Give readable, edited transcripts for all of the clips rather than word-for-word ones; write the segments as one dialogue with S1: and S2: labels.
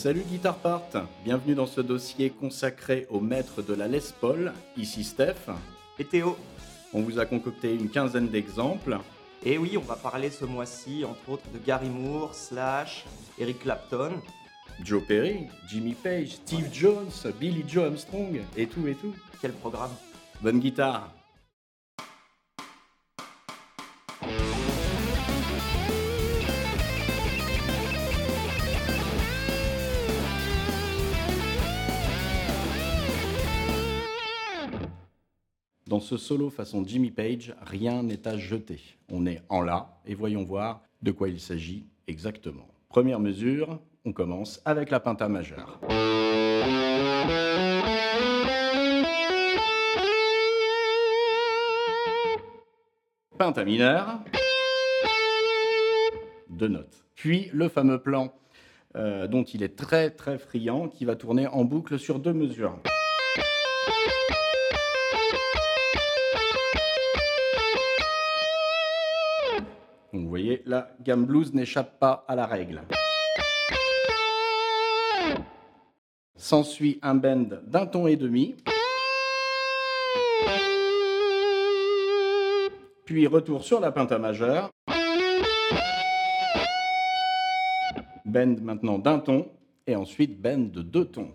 S1: Salut Guitar Part, bienvenue dans ce dossier consacré au maître de la Les Paul, ici Steph.
S2: Et Théo.
S1: On vous a concocté une quinzaine d'exemples.
S2: Et oui, on va parler ce mois-ci, entre autres, de Gary Moore, Slash, Eric Clapton.
S1: Joe Perry, Jimmy Page, Steve Jones, Billy Joe Armstrong, et tout.
S2: Quel programme!
S1: Bonne guitare! Dans ce solo façon Jimmy Page, rien n'est à jeter. On est en La et voyons voir de quoi il s'agit exactement. Première mesure, on commence avec la penta majeure. Penta mineure, 2 notes. Puis le fameux plan dont il est très friand qui va tourner en boucle sur 2 mesures. Donc vous voyez, la gamme blues n'échappe pas à la règle. S'ensuit un bend d'un ton et demi. Puis retour sur la penta majeure. Bend maintenant d'un ton et ensuite bend de 2 tons.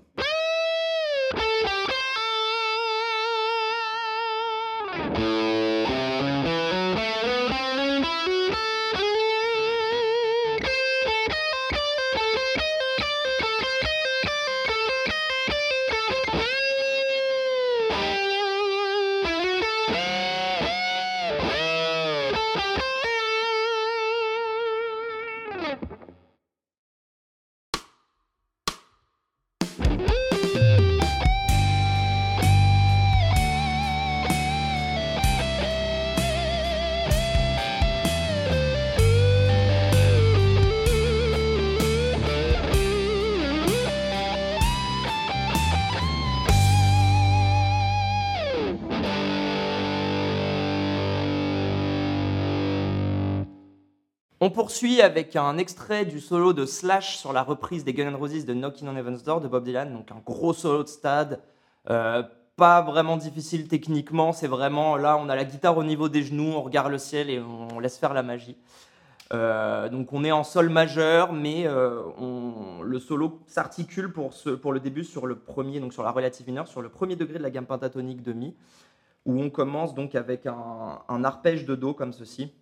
S2: On poursuit avec un extrait du solo de Slash sur la reprise des Guns N' Roses de Knockin' on Heaven's Door de Bob Dylan, donc un gros solo de stade, pas vraiment difficile techniquement, c'est vraiment là on a la guitare au niveau des genoux, on regarde le ciel et on laisse faire la magie. Donc on est en sol majeur, mais le solo s'articule pour le début sur le premier, donc sur la relative mineure, sur le premier degré de la gamme pentatonique de Mi, où on commence donc avec un arpège de Do comme ceci.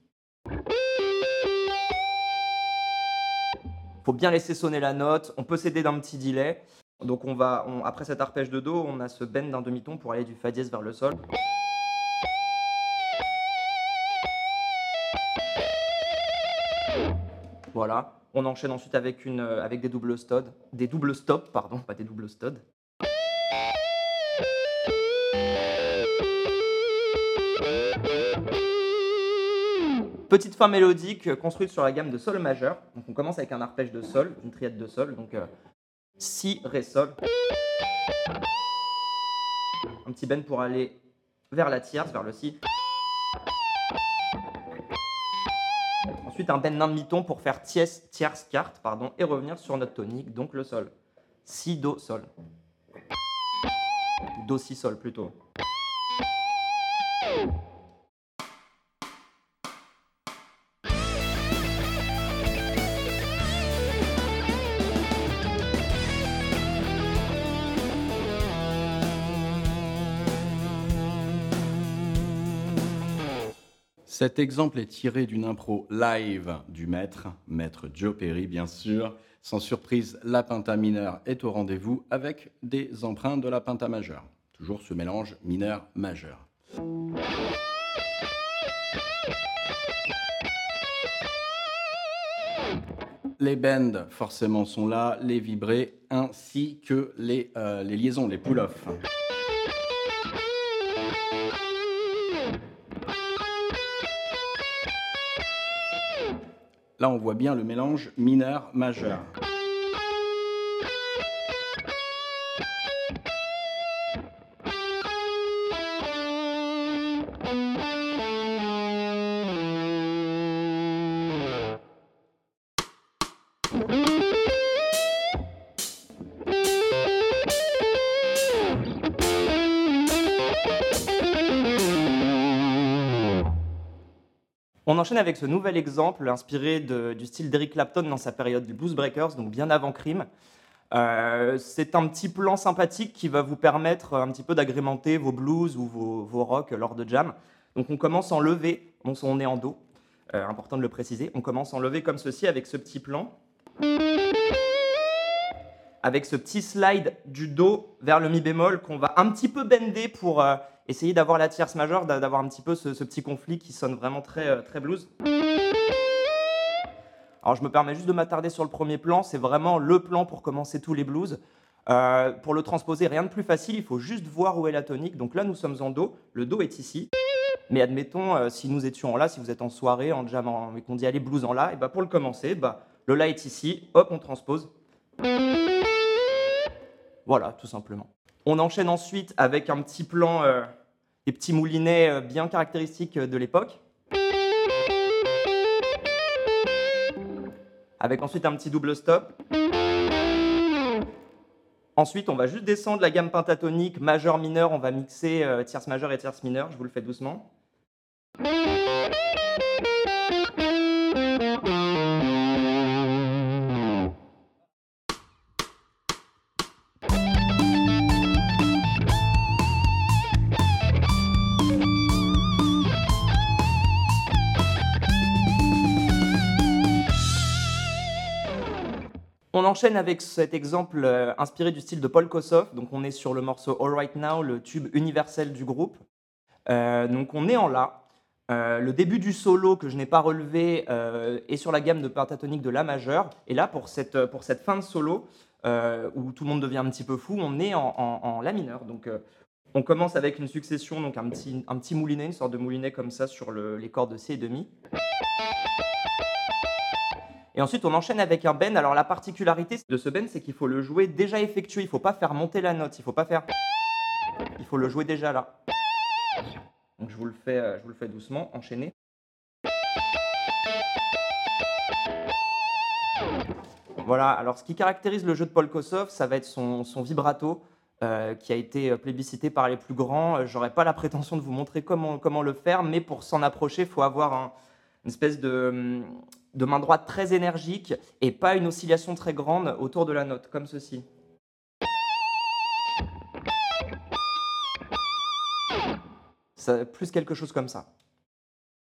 S2: Il faut bien laisser sonner la note, on peut s'aider d'un petit delay. Donc après cet arpège de Do, on a ce bend d'un demi-ton pour aller du Fa dièse vers le Sol. Voilà, on enchaîne ensuite avec des doubles stops, pas des doubles stods. Petite fin mélodique construite sur la gamme de Sol majeur. Donc on commence avec un arpège de Sol, une triade de Sol, donc Si, Ré, Sol. Un petit bend pour aller vers la tierce, vers le Si. Ensuite un bend d'un demi-ton pour faire tierce, quarte, et revenir sur notre tonique, donc le Sol. Si, Do, Sol. Do, Si, Sol plutôt.
S1: Cet exemple est tiré d'une impro live du maître Joe Perry bien sûr. Sans surprise, la penta mineure est au rendez-vous avec des empreintes de la penta majeure. Toujours ce mélange mineur-majeur. Les bends forcément sont là, les vibrés, ainsi que les liaisons, les pull-offs. Là, on voit bien le mélange mineur-majeur.
S2: On enchaîne avec ce nouvel exemple inspiré du style d'Eric Clapton dans sa période du Blues Breakers, donc bien avant Cream. C'est un petit plan sympathique qui va vous permettre un petit peu d'agrémenter vos blues ou vos rocks lors de jam. Donc on commence en levé, on est en do, important de le préciser. On commence en levé comme ceci avec ce petit plan, avec ce petit slide du do vers le mi bémol qu'on va un petit peu bender pour essayer d'avoir la tierce majeure, d'avoir un petit peu ce petit conflit qui sonne vraiment très, très blues. Alors je me permets juste de m'attarder sur le premier plan, c'est vraiment le plan pour commencer tous les blues. Pour le transposer, rien de plus facile, il faut juste voir où est la tonique. Donc là, nous sommes en do, le do est ici. Mais admettons, si nous étions en la, si vous êtes en soirée, en jam, et qu'on dit allez blues en la, et pour le commencer, le la est ici, hop, on transpose. Voilà, tout simplement. On enchaîne ensuite avec un petit plan, des petits moulinets bien caractéristiques de l'époque. Avec ensuite un petit double stop. Ensuite, on va juste descendre la gamme pentatonique, majeur-mineur, on va mixer tierce majeure et tierce mineure, je vous le fais doucement. On enchaîne avec cet exemple inspiré du style de Paul Kossoff. Donc on est sur le morceau All Right Now, le tube universel du groupe. Donc on est en la. Le début du solo que je n'ai pas relevé est sur la gamme de pentatonique de la majeure. Et là, pour cette fin de solo, où tout le monde devient un petit peu fou, on est en la mineure. Donc on commence avec une succession, donc un petit moulinet, une sorte de moulinet comme ça sur les cordes de C et de Mi. Et ensuite, on enchaîne avec un bend. Alors, la particularité de ce bend, c'est qu'il faut le jouer déjà effectué. Il ne faut pas faire monter la note. Il faut pas faire. Il faut le jouer déjà là. Donc, je vous le fais doucement. Enchaînez. Voilà. Alors, ce qui caractérise le jeu de Paul Kossoff, ça va être son vibrato, qui a été plébiscité par les plus grands. J'aurais pas la prétention de vous montrer comment le faire, mais pour s'en approcher, il faut avoir une espèce de main droite très énergique et pas une oscillation très grande autour de la note, comme ceci. Ça, plus quelque chose comme ça.